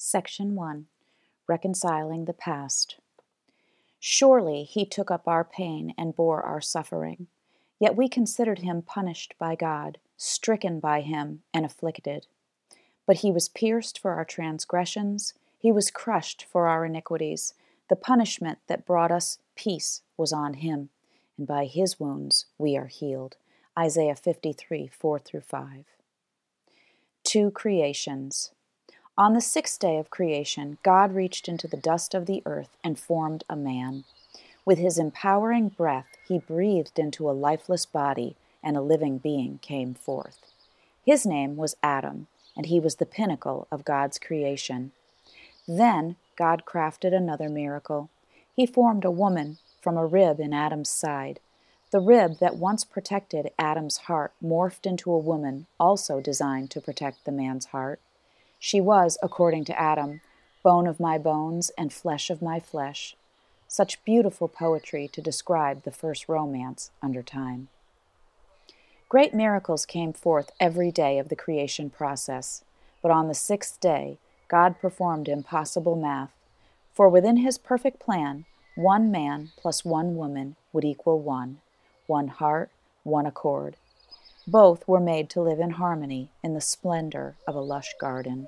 Section 1. Reconciling the Past. Surely he took up our pain and bore our suffering. Yet we considered him punished by God, stricken by him, and afflicted. But he was pierced for our transgressions, he was crushed for our iniquities. The punishment that brought us peace was on him, and by his wounds we are healed. Isaiah 53, 4-5. 2 creations. On the sixth day of creation, God reached into the dust of the earth and formed a man. With his empowering breath, he breathed into a lifeless body, and a living being came forth. His name was Adam, and he was the pinnacle of God's creation. Then God crafted another miracle. He formed a woman from a rib in Adam's side. The rib that once protected Adam's heart morphed into a woman also designed to protect the man's heart. She was, according to Adam, bone of my bones and flesh of my flesh. Such beautiful poetry to describe the first romance under time. Great miracles came forth every day of the creation process, but on the sixth day, God performed impossible math, for within his perfect plan, one man plus one woman would equal one heart, one accord. Both were made to live in harmony in the splendor of a lush garden.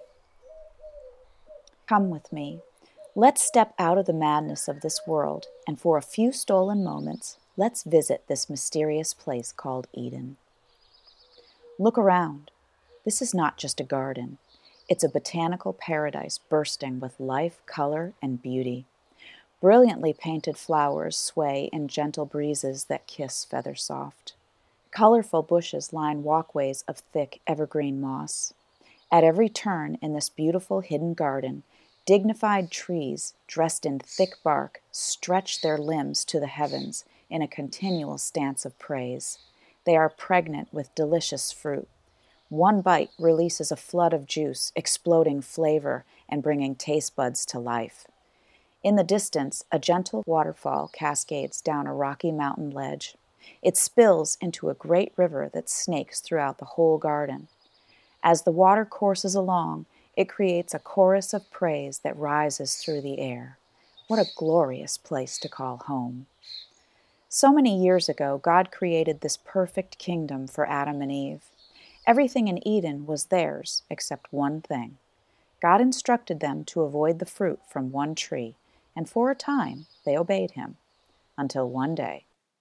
Come with me. Let's step out of the madness of this world, and for a few stolen moments, let's visit this mysterious place called Eden. Look around. This is not just a garden. It's a botanical paradise bursting with life, color, and beauty. Brilliantly painted flowers sway in gentle breezes that kiss feather soft. Colorful bushes line walkways of thick evergreen moss. At every turn in this beautiful hidden garden, dignified trees, dressed in thick bark, stretch their limbs to the heavens in a continual stance of praise. They are pregnant with delicious fruit. One bite releases a flood of juice, exploding flavor and bringing taste buds to life. In the distance, a gentle waterfall cascades down a rocky mountain ledge. It spills into a great river that snakes throughout the whole garden. As the water courses along, it creates a chorus of praise that rises through the air. What a glorious place to call home. So many years ago, God created this perfect kingdom for Adam and Eve. Everything in Eden was theirs except one thing. God instructed them to avoid the fruit from one tree, and for a time they obeyed him, until one day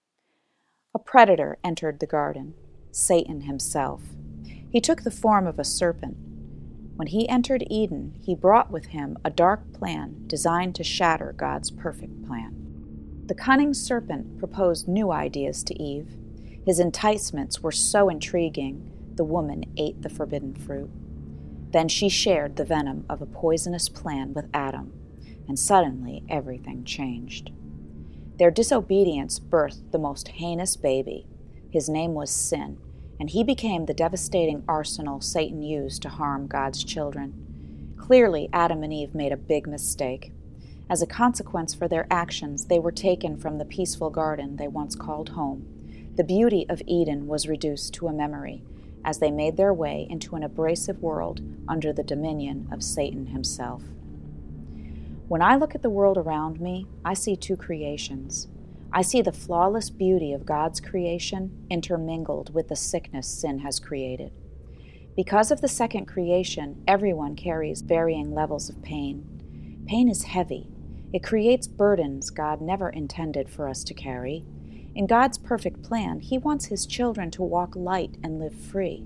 a predator entered the garden, Satan himself. He took the form of a serpent. When he entered Eden, he brought with him a dark plan designed to shatter God's perfect plan. The cunning serpent proposed new ideas to Eve. His enticements were so intriguing, the woman ate the forbidden fruit. Then she shared the venom of a poisonous plan with Adam, and suddenly everything changed. Their disobedience birthed the most heinous baby. His name was Sin, and he became the devastating arsenal Satan used to harm God's children. Clearly, Adam and Eve made a big mistake. As a consequence for their actions, they were taken from the peaceful garden they once called home. The beauty of Eden was reduced to a memory as they made their way into an abrasive world under the dominion of Satan himself. When I look at the world around me, I see two creations. I see the flawless beauty of God's creation intermingled with the sickness sin has created. Because of the second creation, everyone carries varying levels of pain. Pain is heavy. It creates burdens God never intended for us to carry. In God's perfect plan, he wants his children to walk light and live free.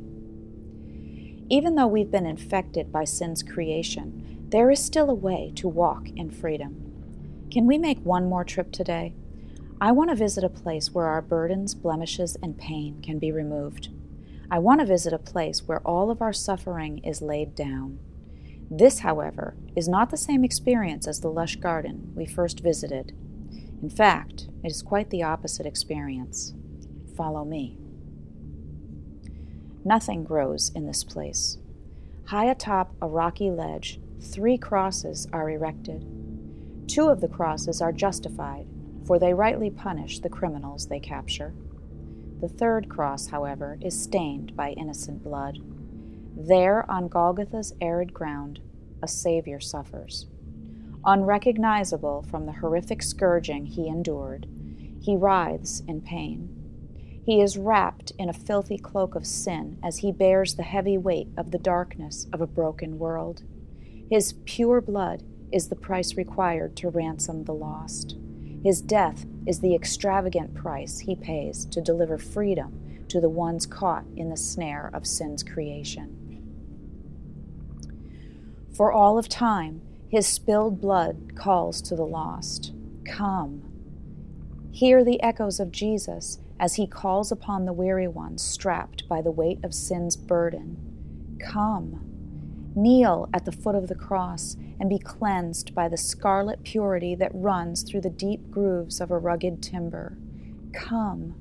Even though we've been infected by sin's creation, there is still a way to walk in freedom. Can we make one more trip today? I want to visit a place where our burdens, blemishes, and pain can be removed. I want to visit a place where all of our suffering is laid down. This, however, is not the same experience as the lush garden we first visited. In fact, it is quite the opposite experience. Follow me. Nothing grows in this place. High atop a rocky ledge, 3 crosses are erected. 2 of the crosses are justified, for they rightly punish the criminals they capture. The 3rd cross, however, is stained by innocent blood. There, on Golgotha's arid ground, a Savior suffers. Unrecognizable from the horrific scourging he endured, he writhes in pain. He is wrapped in a filthy cloak of sin as he bears the heavy weight of the darkness of a broken world. His pure blood is the price required to ransom the lost. His death is the extravagant price he pays to deliver freedom to the ones caught in the snare of sin's creation. For all of time, his spilled blood calls to the lost, "Come." Hear the echoes of Jesus as he calls upon the weary ones strapped by the weight of sin's burden. "Come." Kneel at the foot of the cross and be cleansed by the scarlet purity that runs through the deep grooves of a rugged timber. Come.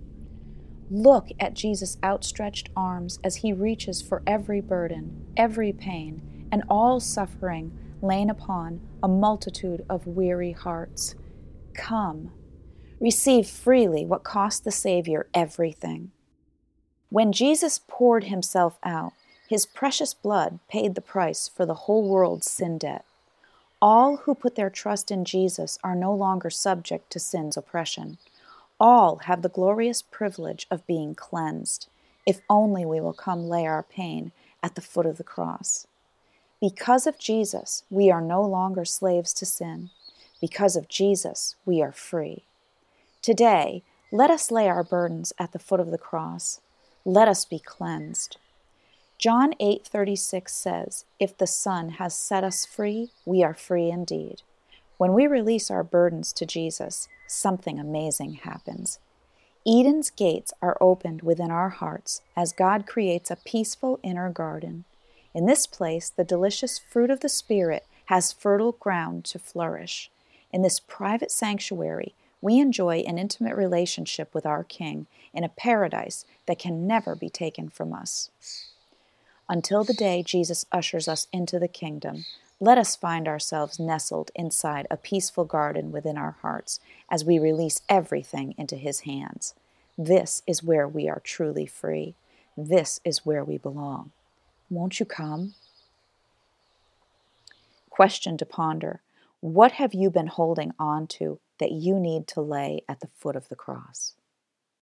Look at Jesus' outstretched arms as he reaches for every burden, every pain, and all suffering lain upon a multitude of weary hearts. Come. Receive freely what cost the Savior everything. When Jesus poured himself out, his precious blood paid the price for the whole world's sin debt. All who put their trust in Jesus are no longer subject to sin's oppression. All have the glorious privilege of being cleansed, if only we will come lay our pain at the foot of the cross. Because of Jesus, we are no longer slaves to sin. Because of Jesus, we are free. Today, let us lay our burdens at the foot of the cross. Let us be cleansed. John 8:36 says, "If the Son has set us free, we are free indeed." When we release our burdens to Jesus, something amazing happens. Eden's gates are opened within our hearts as God creates a peaceful inner garden. In this place, the delicious fruit of the Spirit has fertile ground to flourish. In this private sanctuary, we enjoy an intimate relationship with our King in a paradise that can never be taken from us. Until the day Jesus ushers us into the kingdom, let us find ourselves nestled inside a peaceful garden within our hearts as we release everything into His hands. This is where we are truly free. This is where we belong. Won't you come? Question to ponder. What have you been holding on to that you need to lay at the foot of the cross?